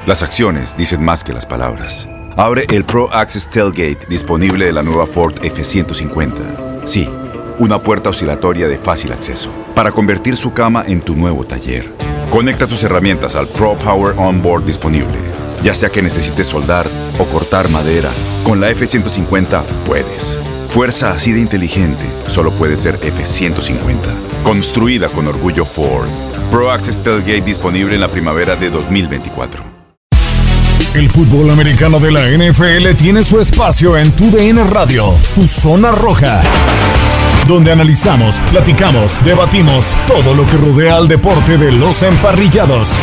Las acciones dicen más que las palabras. Abre el Pro Access Tailgate disponible de la nueva Ford F-150. Sí, una puerta oscilatoria de fácil acceso para convertir su cama en tu nuevo taller. Conecta tus herramientas al Pro Power Onboard disponible. Ya sea que necesites soldar o cortar madera, con la F-150 puedes. Fuerza así de inteligente solo puede ser F-150. Construida con orgullo Ford. Pro Access Tailgate disponible en la primavera de 2024. El fútbol americano de la NFL tiene su espacio en TUDN Radio, Tu Zona Roja, donde analizamos, platicamos, debatimos todo lo que rodea al deporte de los emparrillados.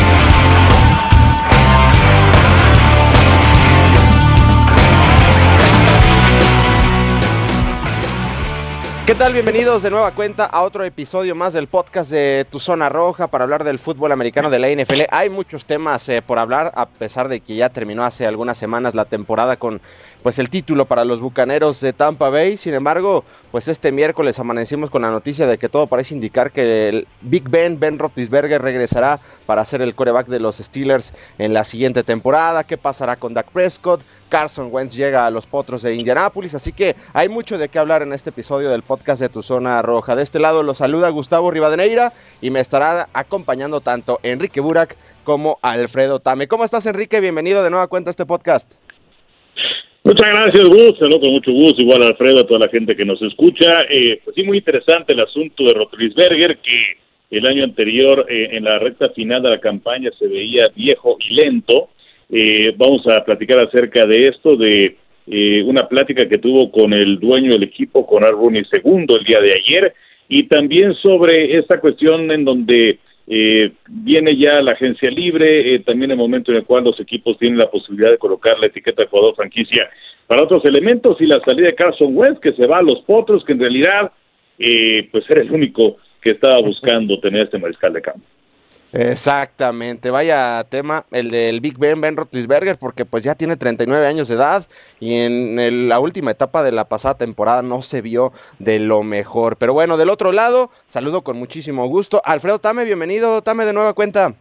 ¿Qué tal? Bienvenidos de nueva cuenta a otro episodio más del podcast de Tu Zona Roja para hablar del fútbol americano de la NFL. Hay muchos temas por hablar, a pesar de que ya terminó hace algunas semanas la temporada con pues el título para los Bucaneros de Tampa Bay. Sin embargo, pues este miércoles amanecimos con la noticia de que todo parece indicar que el Big Ben Roethlisberger regresará para ser el quarterback de los Steelers en la siguiente temporada. ¿Qué pasará con Dak Prescott? Carson Wentz llega a los Potros de Indianápolis, así que hay mucho de qué hablar en este episodio del podcast de Tu Zona Roja. De este lado los saluda Gustavo Rivadeneira y me estará acompañando tanto Enrique Burak como Alfredo Tame. ¿Cómo estás, Enrique? Bienvenido de nueva cuenta a este podcast. Muchas gracias, Gus. Saludo con mucho gusto, igual a Alfredo, a toda la gente que nos escucha. Pues sí, muy interesante el asunto de Roethlisberger, que el año anterior, en la recta final de la campaña, se veía viejo y lento. Vamos a platicar acerca de esto, de una plática que tuvo con el dueño del equipo, con Art Rooney II, el día de ayer, y también sobre esta cuestión en donde viene ya la agencia libre, también el momento en el cual los equipos tienen la posibilidad de colocar la etiqueta de jugador franquicia para otros elementos, y la salida de Carson Wentz, que se va a los Potros, que en realidad pues era el único que estaba buscando tener este mariscal de campo. Exactamente, vaya tema el del Big Ben Roethlisberger, porque pues ya tiene 39 años de edad y en la última etapa de la pasada temporada no se vio de lo mejor. Pero bueno, del otro lado, saludo con muchísimo gusto Alfredo Tame. Bienvenido, Tame, de nueva cuenta.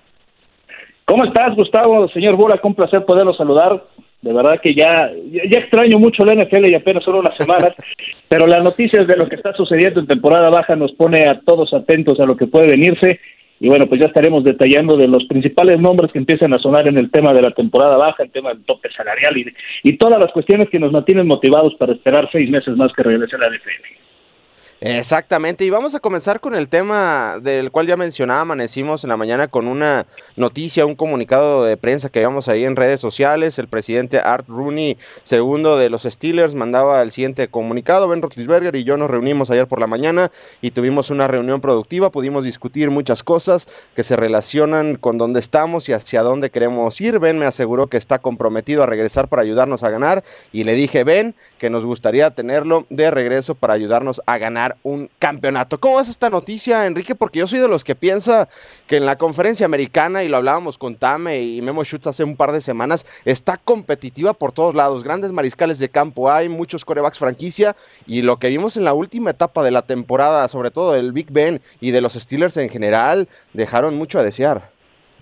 ¿Cómo estás, Gustavo? Señor Burak, un placer poderlo saludar. De verdad que ya extraño mucho la NFL y apenas son unas semanas, pero las noticias de lo que está sucediendo en temporada baja nos pone a todos atentos a lo que puede venirse. Y bueno, pues ya estaremos detallando de los principales nombres que empiezan a sonar en el tema de la temporada baja, el tema del tope salarial y todas las cuestiones que nos mantienen motivados para esperar 6 meses más que regrese a la NFL. Exactamente, y vamos a comenzar con el tema del cual ya mencionaba, amanecimos en la mañana con una noticia, un comunicado de prensa que vimos ahí en redes sociales. El presidente Art Rooney II de los Steelers mandaba el siguiente comunicado: Ben Roethlisberger y yo nos reunimos ayer por la mañana y tuvimos una reunión productiva, pudimos discutir muchas cosas que se relacionan con dónde estamos y hacia dónde queremos ir. Ben me aseguró que está comprometido a regresar para ayudarnos a ganar y le dije, Ben, que nos gustaría tenerlo de regreso para ayudarnos a ganar un campeonato. ¿Cómo ves esta noticia, Enrique? Porque yo soy de los que piensa que en la conferencia americana, y lo hablábamos con Tame y Memo Schutz hace un par de semanas, está competitiva por todos lados, grandes mariscales de campo, hay muchos quarterbacks franquicia, y lo que vimos en la última etapa de la temporada, sobre todo del Big Ben y de los Steelers en general, dejaron mucho a desear.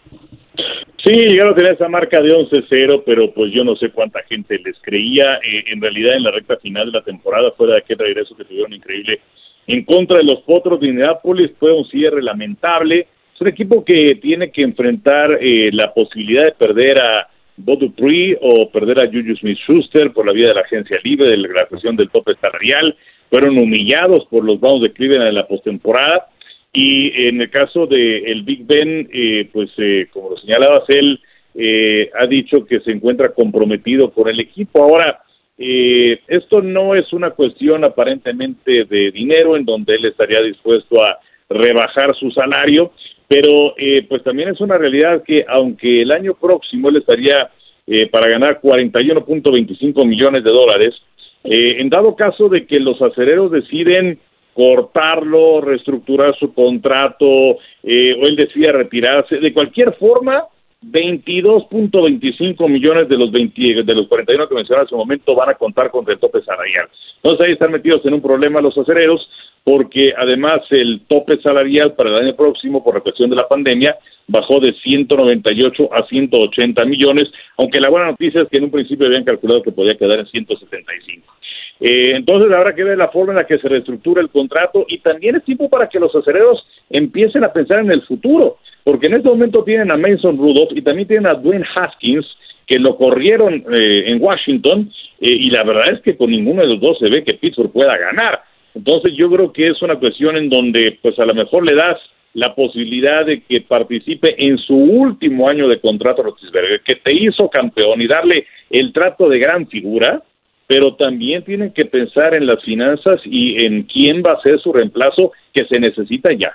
Sí, llegaron a tener esa marca de 11-0, pero pues yo no sé cuánta gente les creía. En realidad, en la recta final de la temporada, fuera de aquel regreso que tuvieron increíble en contra de los Potros de Indianápolis, fue un cierre lamentable. Es un equipo que tiene que enfrentar la posibilidad de perder a Bud Dupree o perder a Juju Smith-Schuster por la vía de la agencia libre, de la cuestión del tope salarial. Fueron humillados por los Browns de Cleveland en la postemporada. Y en el caso de el Big Ben, como lo señalabas, él ha dicho que se encuentra comprometido con el equipo. Ahora, esto no es una cuestión aparentemente de dinero, en donde él estaría dispuesto a rebajar su salario, pero pues también es una realidad que aunque el año próximo él estaría para ganar $41.25 millones, en dado caso de que los acereros deciden cortarlo, reestructurar su contrato, o él decía retirarse, de cualquier forma, 22.25 millones de los 41 que mencionaba en su momento van a contar contra el tope salarial. Entonces ahí están metidos en un problema los acereros, porque además el tope salarial para el año próximo por la cuestión de la pandemia bajó de 198 a 180 millones, aunque la buena noticia es que en un principio habían calculado que podía quedar en 175. Entonces habrá que ver la forma en la que se reestructura el contrato, y también es tiempo para que los acereros empiecen a pensar en el futuro, porque en este momento tienen a Mason Rudolph y también tienen a Dwayne Haskins, que lo corrieron en Washington, y la verdad es que con ninguno de los dos se ve que Pittsburgh pueda ganar. Entonces yo creo que es una cuestión en donde pues a lo mejor le das la posibilidad de que participe en su último año de contrato a Roethlisberger, que te hizo campeón, y darle el trato de gran figura, pero también tienen que pensar en las finanzas y en quién va a ser su reemplazo, que se necesita ya.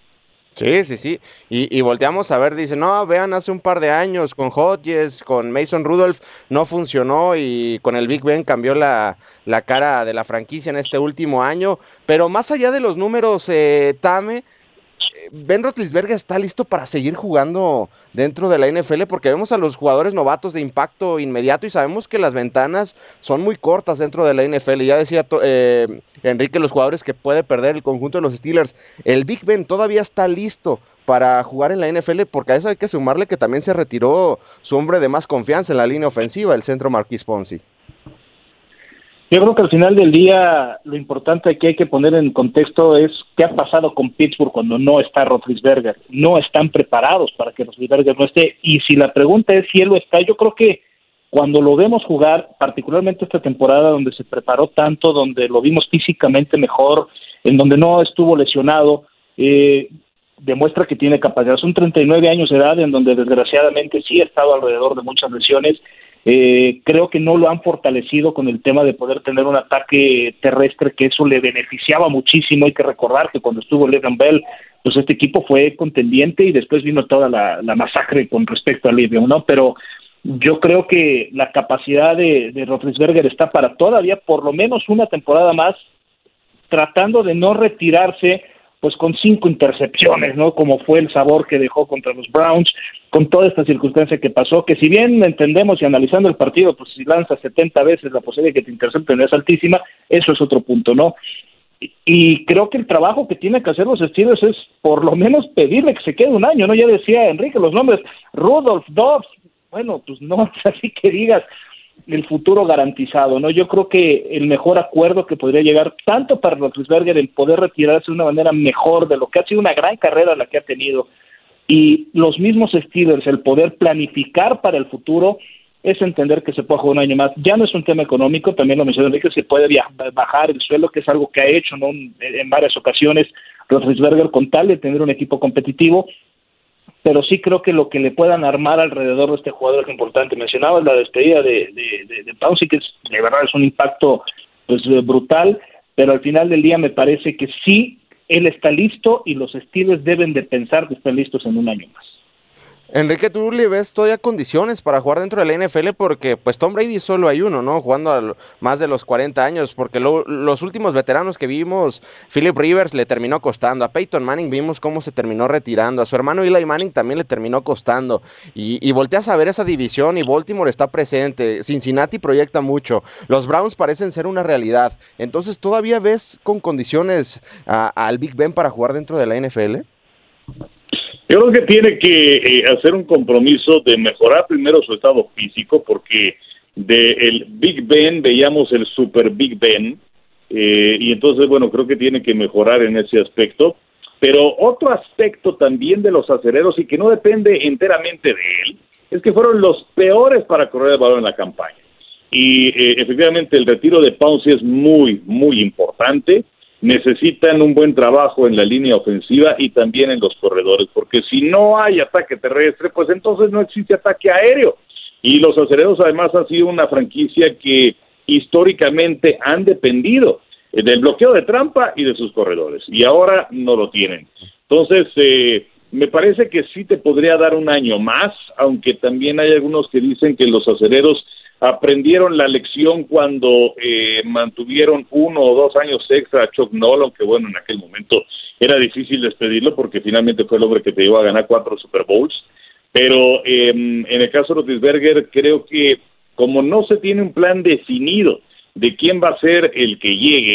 Sí. Y volteamos a ver, dice, no, vean, hace un par de años con Hodges, con Mason Rudolph, no funcionó, y con el Big Ben cambió la cara de la franquicia en este último año. Pero más allá de los números, Tame, Ben Roethlisberger está listo para seguir jugando dentro de la NFL, porque vemos a los jugadores novatos de impacto inmediato y sabemos que las ventanas son muy cortas dentro de la NFL. Ya decía Enrique, los jugadores que puede perder el conjunto de los Steelers. El Big Ben todavía está listo para jugar en la NFL, porque a eso hay que sumarle que también se retiró su hombre de más confianza en la línea ofensiva, el centro Marquise Pouncey. Yo creo que al final del día lo importante que hay que poner en contexto es qué ha pasado con Pittsburgh cuando no está Roethlisberger. No están preparados para que Roethlisberger no esté, y si la pregunta es si él lo está, yo creo que cuando lo vemos jugar, particularmente esta temporada donde se preparó tanto, donde lo vimos físicamente mejor, en donde no estuvo lesionado, demuestra que tiene capacidad. Son 39 años de edad, en donde desgraciadamente sí ha estado alrededor de muchas lesiones. Creo que no lo han fortalecido con el tema de poder tener un ataque terrestre, que eso le beneficiaba muchísimo. Hay que recordar que cuando estuvo Le'Veon Bell, pues este equipo fue contendiente, y después vino toda la masacre con respecto a Le'Veon, ¿no? Pero yo creo que la capacidad de Roethlisberger está para todavía por lo menos una temporada más, tratando de no retirarse pues con 5 intercepciones, ¿no? Como fue el sabor que dejó contra los Browns, con toda esta circunstancia que pasó, que si bien entendemos y analizando el partido, pues si lanzas 70 veces la posibilidad de que te intercepten es altísima, eso es otro punto, ¿no? Y creo que el trabajo que tienen que hacer los Steelers es por lo menos pedirle que se quede un año, ¿no? Ya decía Enrique, los nombres, Rudolph, Dobbs, bueno, pues no es así que digas el futuro garantizado, ¿no? Yo creo que el mejor acuerdo que podría llegar tanto para Roethlisberger en poder retirarse de una manera mejor de lo que ha sido una gran carrera la que ha tenido, y los mismos Steelers el poder planificar para el futuro, es entender que se puede jugar un año más. Ya no es un tema económico, también lo mencionó Enrique, se puede bajar el suelo, que es algo que ha hecho, ¿no? En varias ocasiones Roethlisberger, con tal de tener un equipo competitivo. Pero sí creo que lo que le puedan armar alrededor de este jugador es importante. Mencionabas la despedida de Pouncey, que de verdad es un impacto pues brutal, pero al final del día me parece que sí, él está listo, y los Steelers deben de pensar que están listos en un año más. Enrique, ¿tú le ves todavía condiciones para jugar dentro de la NFL? Porque pues Tom Brady solo hay uno, ¿no? Jugando a más de los 40 años, porque los últimos veteranos que vimos, Philip Rivers le terminó costando, a Peyton Manning vimos cómo se terminó retirando, a su hermano Eli Manning también le terminó costando, y volteas a ver esa división y Baltimore está presente, Cincinnati proyecta mucho, los Browns parecen ser una realidad. Entonces, ¿todavía ves con condiciones al Big Ben para jugar dentro de la NFL? Yo creo que tiene que hacer un compromiso de mejorar primero su estado físico, porque del Big Ben veíamos el Super Big Ben, y entonces, bueno, creo que tiene que mejorar en ese aspecto. Pero otro aspecto también de los acereros, y que no depende enteramente de él, es que fueron los peores para correr el balón en la campaña. Y efectivamente el retiro de Pouncey es muy, muy importante. Necesitan un buen trabajo en la línea ofensiva y también en los corredores, porque si no hay ataque terrestre, pues entonces no existe ataque aéreo. Y los acereros además han sido una franquicia que históricamente han dependido del bloqueo de trampa y de sus corredores, y ahora no lo tienen. Entonces, me parece que sí te podría dar un año más, aunque también hay algunos que dicen que los acereros aprendieron la lección cuando mantuvieron 1 o 2 años extra a Chuck Noll, que bueno, en aquel momento era difícil despedirlo porque finalmente fue el hombre que te llevó a ganar 4 Super Bowls. Pero en el caso de Roethlisberger, creo que como no se tiene un plan definido de quién va a ser el que llegue,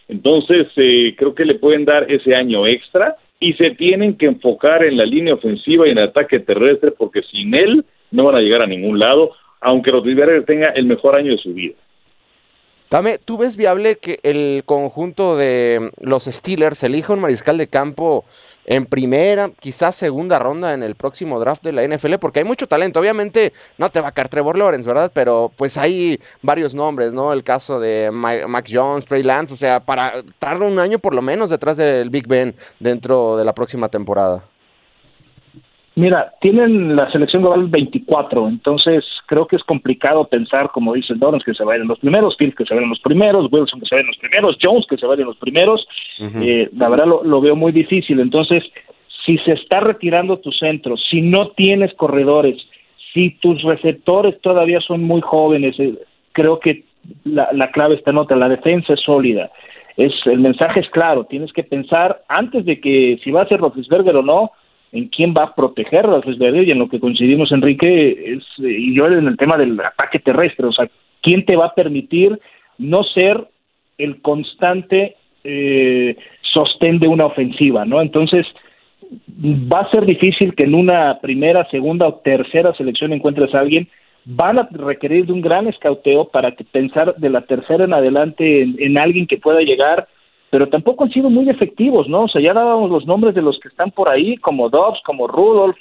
Entonces, creo que le pueden dar ese año extra y se tienen que enfocar en la línea ofensiva y en el ataque terrestre, porque sin él no van a llegar a ningún lado, aunque Roethlisberger tenga el mejor año de su vida. Tame, ¿tú ves viable que el conjunto de los Steelers elija un mariscal de campo en primera, quizás segunda ronda en el próximo draft de la NFL? Porque hay mucho talento. Obviamente no te va a caer Trevor Lawrence, ¿verdad? Pero pues hay varios nombres, ¿no? El caso de Mac Jones, Trey Lance, o sea, para tardar un año por lo menos detrás del Big Ben dentro de la próxima temporada. Mira, tienen la selección global 24, entonces creo que es complicado pensar, como dice Lawrence, que se vayan los primeros, Fields que se vayan los primeros, Wilson que se vayan los primeros, Jones que se vayan los primeros. La verdad lo veo muy difícil. Entonces, si se está retirando tu centro, si no tienes corredores, si tus receptores todavía son muy jóvenes, creo que la clave está en otra. La defensa es sólida. El mensaje es claro, tienes que pensar antes de que si va a ser Roethlisberger o no, en quién va a proteger a Roethlisberger, y en lo que coincidimos Enrique y yo en el tema del ataque terrestre. O sea, quién te va a permitir no ser el constante sostén de una ofensiva, ¿no? Entonces va a ser difícil que en una primera, segunda o tercera selección encuentres a alguien. Van a requerir de un gran escauteo para pensar de la tercera en adelante en alguien que pueda llegar, pero tampoco han sido muy efectivos, ¿no? O sea, ya dábamos los nombres de los que están por ahí, como Dobbs, como Rudolph,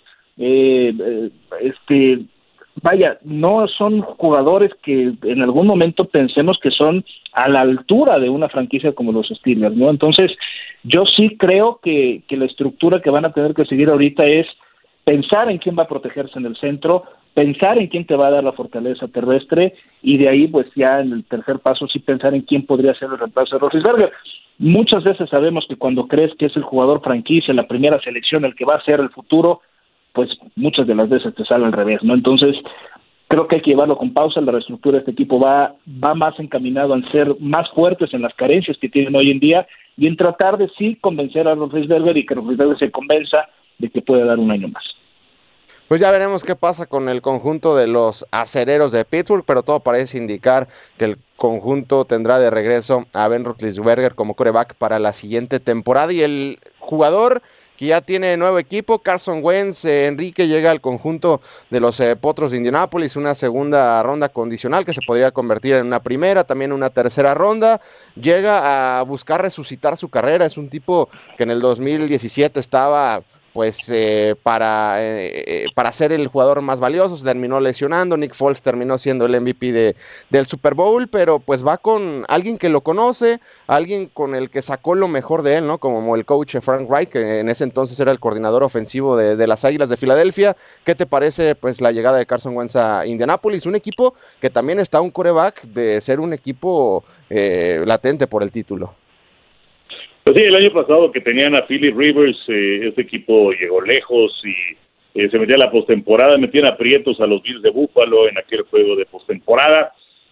vaya, no son jugadores que en algún momento pensemos que son a la altura de una franquicia como los Steelers, ¿no? Entonces, yo sí creo que la estructura que van a tener que seguir ahorita es pensar en quién va a protegerse en el centro, pensar en quién te va a dar la fortaleza terrestre, y de ahí, pues ya en el tercer paso, sí pensar en quién podría ser el reemplazo de Roethlisberger. Muchas veces sabemos que cuando crees que es el jugador franquicia, la primera selección, el que va a ser el futuro, pues muchas de las veces te sale al revés, ¿no? Entonces, creo que hay que llevarlo con pausa. La reestructura de este equipo va más encaminado a ser más fuertes en las carencias que tienen hoy en día y en tratar de sí convencer a Roethlisberger y que Roethlisberger se convenza de que puede dar un año más. Pues ya veremos qué pasa con el conjunto de los acereros de Pittsburgh, pero todo parece indicar que el conjunto tendrá de regreso a Ben Roethlisberger como quarterback para la siguiente temporada. Y el jugador que ya tiene nuevo equipo, Carson Wentz, Enrique, llega al conjunto de los Potros de Indianápolis, una segunda ronda condicional que se podría convertir en una primera, también una tercera ronda. Llega a buscar resucitar su carrera. Es un tipo que en el 2017 estaba pues para ser el jugador más valioso, se terminó lesionando. Nick Foles terminó siendo el MVP del Super Bowl, pero pues va con alguien que lo conoce, alguien con el que sacó lo mejor de él, ¿no? Como el coach Frank Reich, que en ese entonces era el coordinador ofensivo de las Águilas de Filadelfia. ¿Qué te parece pues la llegada de Carson Wentz a Indianapolis? Un equipo que también está un quarterback de ser un equipo latente por el título. Pues sí, el año pasado que tenían a Philip Rivers, ese equipo llegó lejos y se metía a la postemporada, metían aprietos a los Bills de Buffalo en aquel juego de postemporada.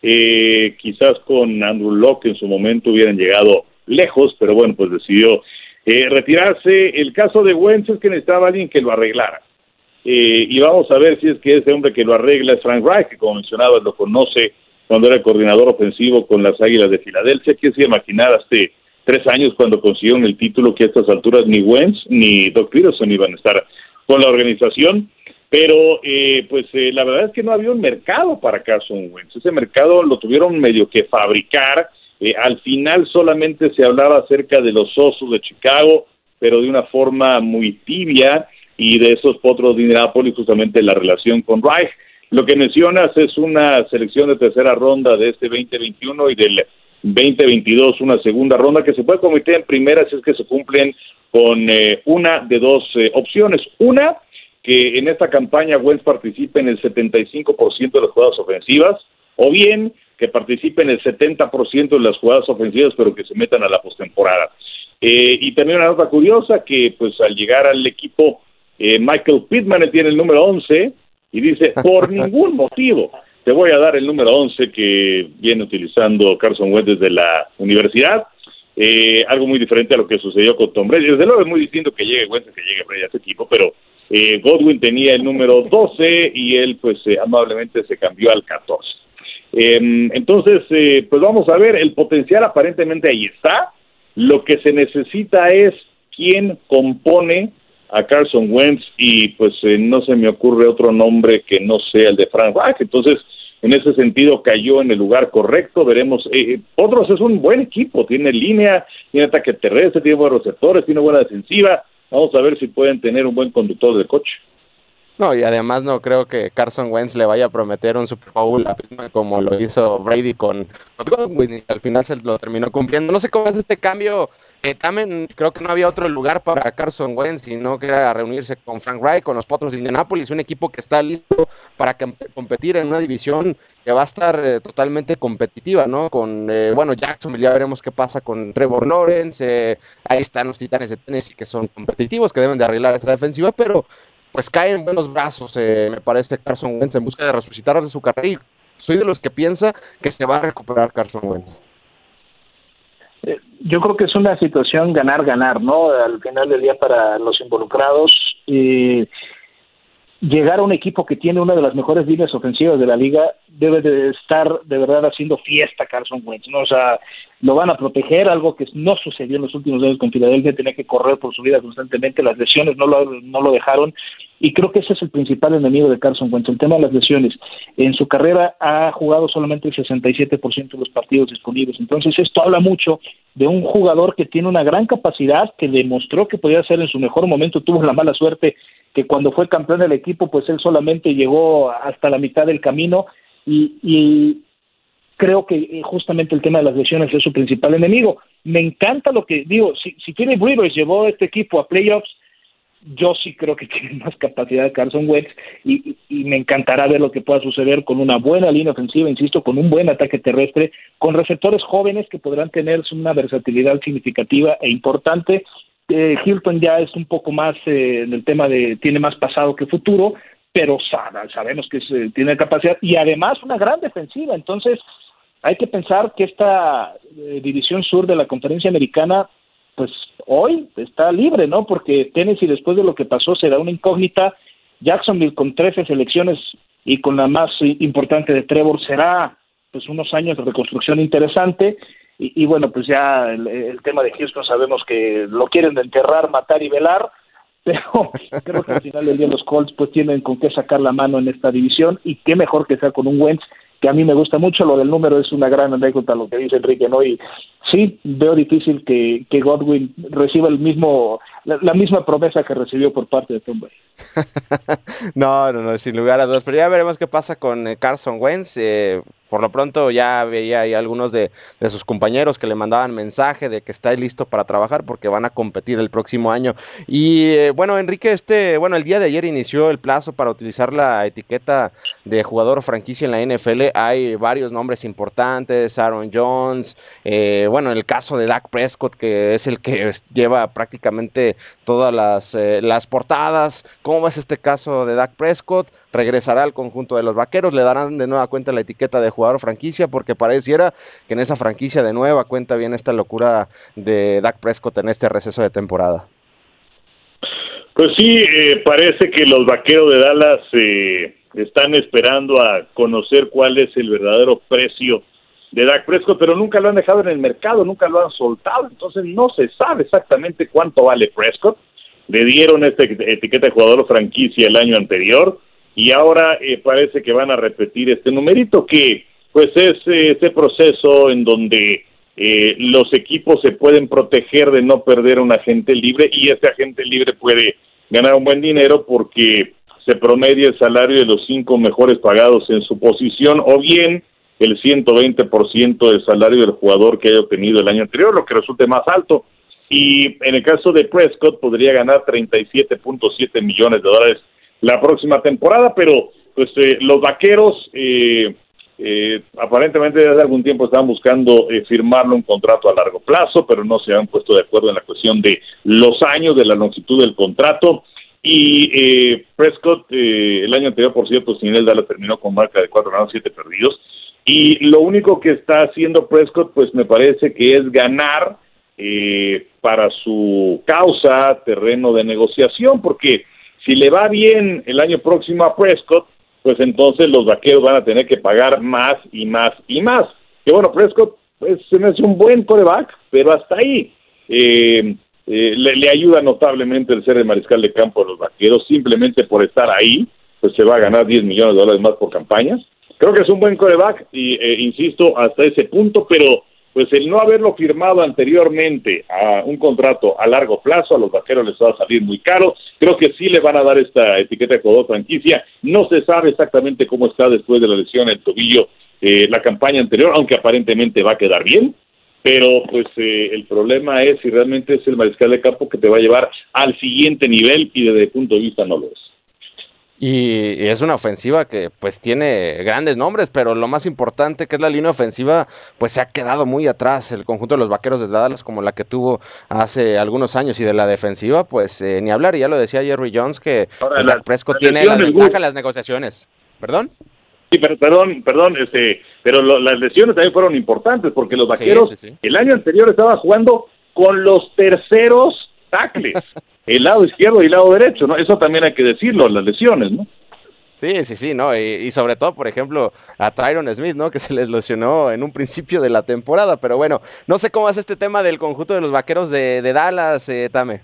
Quizás con Andrew Luck en su momento hubieran llegado lejos, pero bueno, pues decidió retirarse. El caso de Wentz es que necesitaba alguien que lo arreglara. Y vamos a ver si es que ese hombre que lo arregla es Frank Reich, que como mencionaba lo conoce cuando era el coordinador ofensivo con las Águilas de Filadelfia. ¿Quién se iba a imaginar hace 3 años cuando consiguieron el título que a estas alturas ni Wentz ni Doug Peterson iban a estar con la organización? Pero la verdad es que no había un mercado para Carson Wentz. Ese mercado lo tuvieron medio que fabricar. Al final solamente se hablaba acerca de los Osos de Chicago, pero de una forma muy tibia, y de esos Potros de Indianapolis justamente la relación con Reich. Lo que mencionas es una selección de tercera ronda de este 2021 y del 2022 una segunda ronda que se puede convertir en primera si es que se cumplen con una de dos opciones. Una, que en esta campaña Wentz participe en el 75% de las jugadas ofensivas, o bien que participe en el 70% de las jugadas ofensivas, pero que se metan a la postemporada. Y también una nota curiosa, que pues al llegar al equipo, Michael Pittman tiene el número 11, y dice, por ningún motivo te voy a dar el número 11 que viene utilizando Carson Wentz desde la universidad. Algo muy diferente a lo que sucedió con Tom Brady. Desde luego es muy distinto que llegue Wentz que llegue Brady a ese equipo, pero Godwin tenía el número 12 y él pues amablemente se cambió al 14. Entonces, pues vamos a ver, el potencial aparentemente ahí está. Lo que se necesita es quién compone a Carson Wentz, y pues no se me ocurre otro nombre que no sea el de Frank Reich. Entonces, en ese sentido cayó en el lugar correcto. Veremos. Otros es un buen equipo, tiene línea, tiene ataque terrestre, tiene buenos receptores, tiene buena defensiva. Vamos a ver si pueden tener un buen conductor de coche. No, y además no creo que Carson Wentz le vaya a prometer un Super Bowl como lo hizo Brady con Godwin, y al final se lo terminó cumpliendo. No sé cómo es este cambio. También creo que no había otro lugar para Carson Wentz, sino que era reunirse con Frank Reich, con los Potros de Indianápolis, un equipo que está listo para competir en una división que va a estar totalmente competitiva, ¿no? Con, Jacksonville, ya veremos qué pasa con Trevor Lawrence. Ahí están los Titanes de Tennessee, que son competitivos, que deben de arreglar esa defensiva, pero pues cae en buenos brazos, me parece, Carson Wentz, en busca de resucitar su carrera. Soy de los que piensa que se va a recuperar Carson Wentz. Yo creo que es una situación ganar-ganar, ¿no? Al final del día para los involucrados. Llegar a un equipo que tiene una de las mejores líneas ofensivas de la liga, debe de estar de verdad haciendo fiesta Carson Wentz, ¿no? O sea, lo van a proteger, algo que no sucedió en los últimos años con Filadelfia, tenía que correr por su vida constantemente, las lesiones no lo dejaron, y creo que ese es el principal enemigo de Carson Wentz, el tema de las lesiones. En su carrera ha jugado solamente el 67% de los partidos disponibles, entonces esto habla mucho de un jugador que tiene una gran capacidad, que demostró que podía ser en su mejor momento. Tuvo la mala suerte que cuando fue campeón del equipo, pues él solamente llegó hasta la mitad del camino, y creo que justamente el tema de las lesiones es su principal enemigo. Me encanta lo que digo, si Philip Rivers llevó a este equipo a playoffs, yo sí creo que tiene más capacidad Carson Wentz, y me encantará ver lo que pueda suceder con una buena línea ofensiva, insisto, con un buen ataque terrestre, con receptores jóvenes que podrán tener una versatilidad significativa e importante. Hilton ya es un poco más en el tema de tiene más pasado que futuro, pero sabemos que tiene capacidad y además una gran defensiva. Entonces hay que pensar que esta división sur de la Conferencia Americana pues hoy está libre, ¿no? Porque Tennessee, después de lo que pasó, será una incógnita. Jacksonville con 13 selecciones y con la más importante de Trevor será pues unos años de reconstrucción interesante. Y bueno, pues ya el tema de Houston sabemos que lo quieren enterrar, matar y velar, pero creo que al final del día los Colts pues tienen con qué sacar la mano en esta división, y qué mejor que sea con un Wentz, que a mí me gusta mucho. Lo del número es una gran anécdota, lo que dice Enrique, ¿no? Y sí, veo difícil que Godwin reciba la misma promesa que recibió por parte de Tom Brady. No, sin lugar a dudas, pero ya veremos qué pasa con Carson Wentz. Por lo pronto ya veía ahí algunos de sus compañeros que le mandaban mensaje de que está listo para trabajar porque van a competir el próximo año. Y Enrique, el día de ayer inició el plazo para utilizar la etiqueta de jugador franquicia en la NFL. Hay varios nombres importantes, Aaron Jones, el caso de Dak Prescott, que es el que lleva prácticamente todas las portadas. ¿Cómo es este caso de Dak Prescott? Regresará al conjunto de los Vaqueros, le darán de nueva cuenta la etiqueta de jugador franquicia, porque pareciera que en esa franquicia de nueva cuenta viene esta locura de Dak Prescott en este receso de temporada. Pues sí, parece que los Vaqueros de Dallas están esperando a conocer cuál es el verdadero precio de Dak Prescott, pero nunca lo han dejado en el mercado, nunca lo han soltado, entonces no se sabe exactamente cuánto vale Prescott. Le dieron esta etiqueta de jugador franquicia el año anterior, y ahora parece que van a repetir este numerito, que pues es este proceso en donde los equipos se pueden proteger de no perder a un agente libre, y ese agente libre puede ganar un buen dinero porque se promedia el salario de los 5 mejores pagados en su posición, o bien el 120% del salario del jugador que haya obtenido el año anterior, lo que resulte más alto. Y en el caso de Prescott podría ganar $37.7 millones la próxima temporada, pero pues los Vaqueros aparentemente desde algún tiempo estaban buscando firmarle un contrato a largo plazo, pero no se han puesto de acuerdo en la cuestión de los años, de la longitud del contrato. Y Prescott el año anterior, por cierto, sin él Dallas terminó con marca de 4 ganados, 7 perdidos, y lo único que está haciendo Prescott pues me parece que es ganar para su causa terreno de negociación, porque si le va bien el año próximo a Prescott, pues entonces los Vaqueros van a tener que pagar más y más y más. Que bueno, Prescott pues se me hace un buen quarterback, pero hasta ahí. le ayuda notablemente el ser el mariscal de campo de los Vaqueros. Simplemente por estar ahí, pues se va a ganar $10 millones más por campañas. Creo que es un buen quarterback y insisto hasta ese punto, pero pues el no haberlo firmado anteriormente a un contrato a largo plazo, a los Vaqueros les va a salir muy caro. Creo que sí le van a dar esta etiqueta de jugador franquicia. No se sabe exactamente cómo está después de la lesión en el tobillo la campaña anterior, aunque aparentemente va a quedar bien, pero pues el problema es si realmente es el mariscal de campo que te va a llevar al siguiente nivel, y desde el punto de vista no lo es. Y es una ofensiva que pues tiene grandes nombres, pero lo más importante, que es la línea ofensiva, pues se ha quedado muy atrás el conjunto de los Vaqueros de Dallas, como la que tuvo hace algunos años, y de la defensiva pues ni hablar. Y ya lo decía Jerry Jones, que pues, Dak Prescott tiene la ventaja en las negociaciones. ¿Perdón? Sí, pero las lesiones también fueron importantes, porque los Vaqueros el año anterior estaban jugando con los terceros tackles. El lado izquierdo y el lado derecho, ¿no? Eso también hay que decirlo, las lesiones, ¿no? Sí, ¿no? Y sobre todo, por ejemplo, a Tyron Smith, ¿no? Que se les lesionó en un principio de la temporada, pero bueno, no sé cómo es este tema del conjunto de los Vaqueros de Dallas, Tame.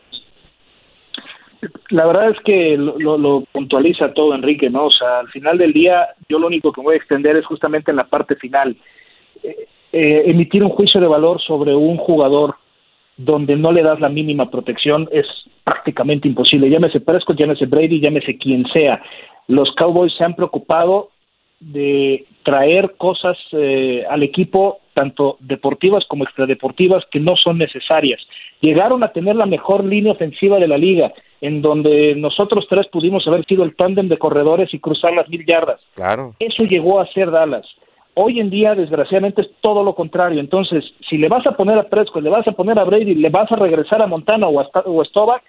La verdad es que lo puntualiza todo, Enrique, ¿no? O sea, al final del día, yo lo único que voy a extender es justamente en la parte final. Emitir un juicio de valor sobre un jugador donde no le das la mínima protección es prácticamente imposible. Llámese Prescott, llámese Brady, llámese quien sea. Los Cowboys se han preocupado de traer cosas al equipo, tanto deportivas como extradeportivas, que no son necesarias. Llegaron a tener la mejor línea ofensiva de la liga, en donde nosotros tres pudimos haber sido el tándem de corredores y cruzar las 1,000 yardas. Claro. Eso llegó a ser Dallas. Hoy en día, desgraciadamente, es todo lo contrario. Entonces, si le vas a poner a Prescott, le vas a poner a Brady, le vas a regresar a Montana o a Stovak,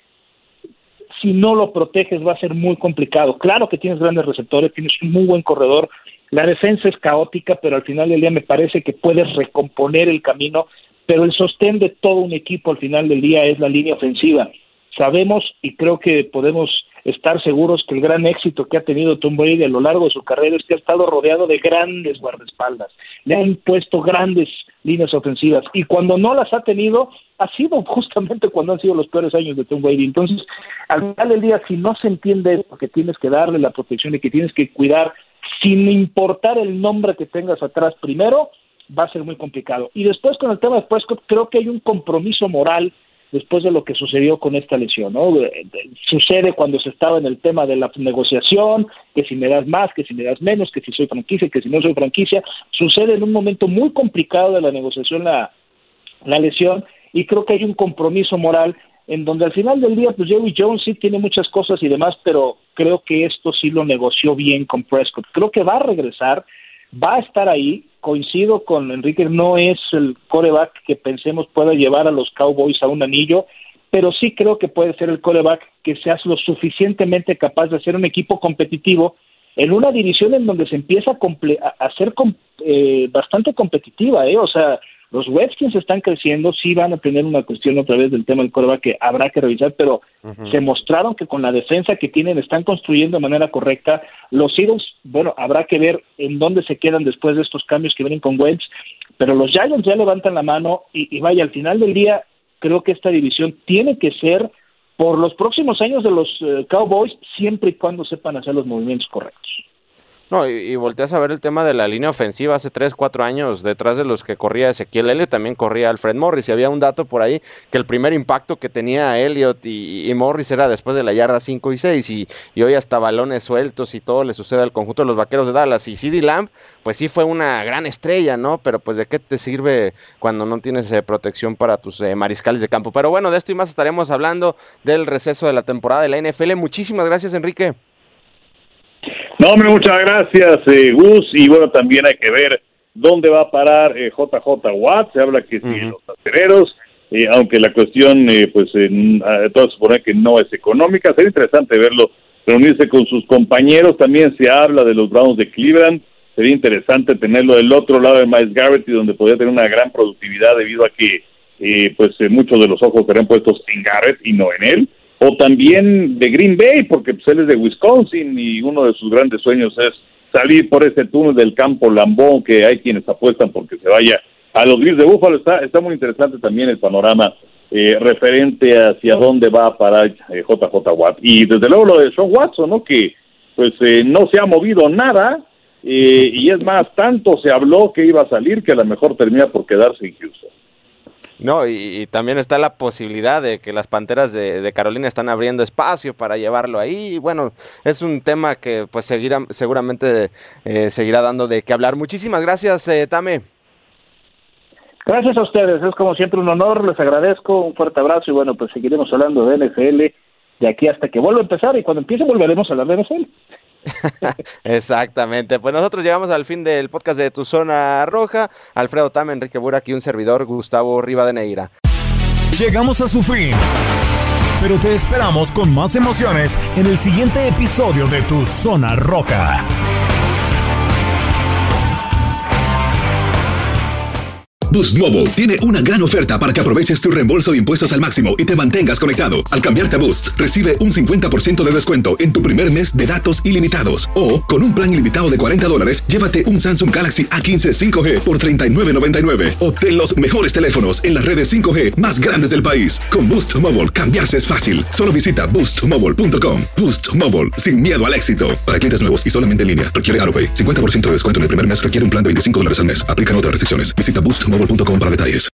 si no lo proteges va a ser muy complicado. Claro que tienes grandes receptores, tienes un muy buen corredor, la defensa es caótica, pero al final del día me parece que puedes recomponer el camino, pero el sostén de todo un equipo al final del día es la línea ofensiva. Sabemos y creo que podemos estar seguros que el gran éxito que ha tenido Tom Brady a lo largo de su carrera es que ha estado rodeado de grandes guardaespaldas, le han impuesto grandes líneas ofensivas, y cuando no las ha tenido, ha sido justamente cuando han sido los peores años de Tom Brady. Entonces, al final del día, si no se entiende que tienes que darle la protección y que tienes que cuidar, sin importar el nombre que tengas atrás primero, va a ser muy complicado. Y después, con el tema de Prescott, creo que hay un compromiso moral después de lo que sucedió con esta lesión, ¿no? Sucede cuando se estaba en el tema de la negociación, que si me das más, que si me das menos, que si soy franquicia, que si no soy franquicia. Sucede en un momento muy complicado de la negociación la lesión, y creo que hay un compromiso moral en donde al final del día, pues Jerry Jones sí tiene muchas cosas y demás, pero creo que esto sí lo negoció bien con Prescott. Creo que va a regresar, va a estar ahí. Coincido con Enrique, no es el quarterback que pensemos pueda llevar a los Cowboys a un anillo, pero sí creo que puede ser el quarterback que seas lo suficientemente capaz de hacer un equipo competitivo en una división en donde se empieza a ser bastante competitiva, O sea, los Redskins están creciendo, sí van a tener una cuestión otra vez del tema del quarterback que habrá que revisar, pero se mostraron que con la defensa que tienen están construyendo de manera correcta. Los Eagles, bueno, habrá que ver en dónde se quedan después de estos cambios que vienen con Wentz, pero los Giants ya levantan la mano y vaya, al final del día creo que esta división tiene que ser por los próximos años de los Cowboys, siempre y cuando sepan hacer los movimientos correctos. No, y volteas a ver el tema de la línea ofensiva hace 3-4 años, detrás de los que corría Ezequiel Elliott, también corría Alfred Morris, y había un dato por ahí que el primer impacto que tenía Elliott y Morris era después de la yarda 5 y 6, y hoy hasta balones sueltos y todo le sucede al conjunto de los Vaqueros de Dallas. Y CeeDee Lamb, pues sí fue una gran estrella, ¿no? Pero pues de qué te sirve cuando no tienes protección para tus mariscales de campo. Pero bueno, de esto y más estaremos hablando del receso de la temporada de la NFL. Muchísimas gracias, Enrique. No, hombre, muchas gracias, Gus, y bueno, también hay que ver dónde va a parar JJ Watt. Se habla que sí, los acereros, aunque la cuestión, todo supone que no es económica. Sería interesante verlo reunirse con sus compañeros. También se habla de los Browns de Cleveland. Sería interesante tenerlo del otro lado de Myles Garrett, y donde podría tener una gran productividad debido a que muchos de los ojos serían puestos en Garrett y no en él. O también de Green Bay, porque pues, él es de Wisconsin y uno de sus grandes sueños es salir por ese túnel del campo Lambón, que hay quienes apuestan porque se vaya a los Bills de Buffalo. Está muy interesante también el panorama referente hacia dónde va a parar JJ Watt. Y desde luego lo de Sean Watson, ¿no? Que pues no se ha movido nada, y es más, tanto se habló que iba a salir que a lo mejor termina por quedarse en Houston. No, y también está la posibilidad de que las Panteras de Carolina están abriendo espacio para llevarlo ahí. Y bueno, es un tema que pues seguramente seguirá dando de qué hablar. Muchísimas gracias, Tame. Gracias a ustedes, es como siempre un honor, les agradezco, un fuerte abrazo y bueno, pues seguiremos hablando de NFL de aquí hasta que vuelva a empezar y cuando empiece volveremos a hablar de NFL. Exactamente, pues nosotros llegamos al fin del podcast de Tu Zona Roja. Alfredo Tame, Enrique Burak y un servidor, Gustavo Rivadeneira. Llegamos a su fin, pero te esperamos con más emociones en el siguiente episodio de Tu Zona Roja. Boost Mobile tiene una gran oferta para que aproveches tu reembolso de impuestos al máximo y te mantengas conectado. Al cambiarte a Boost, recibe un 50% de descuento en tu primer mes de datos ilimitados. O, con un plan ilimitado de $40, llévate un Samsung Galaxy A15 5G por $39.99. Obtén los mejores teléfonos en las redes 5G más grandes del país. Con Boost Mobile, cambiarse es fácil. Solo visita boostmobile.com. Boost Mobile, sin miedo al éxito. Para clientes nuevos y solamente en línea, requiere AutoPay. 50% de descuento en el primer mes requiere un plan de $25 al mes. Aplican otras restricciones. Visita boostmobile.com para detalles.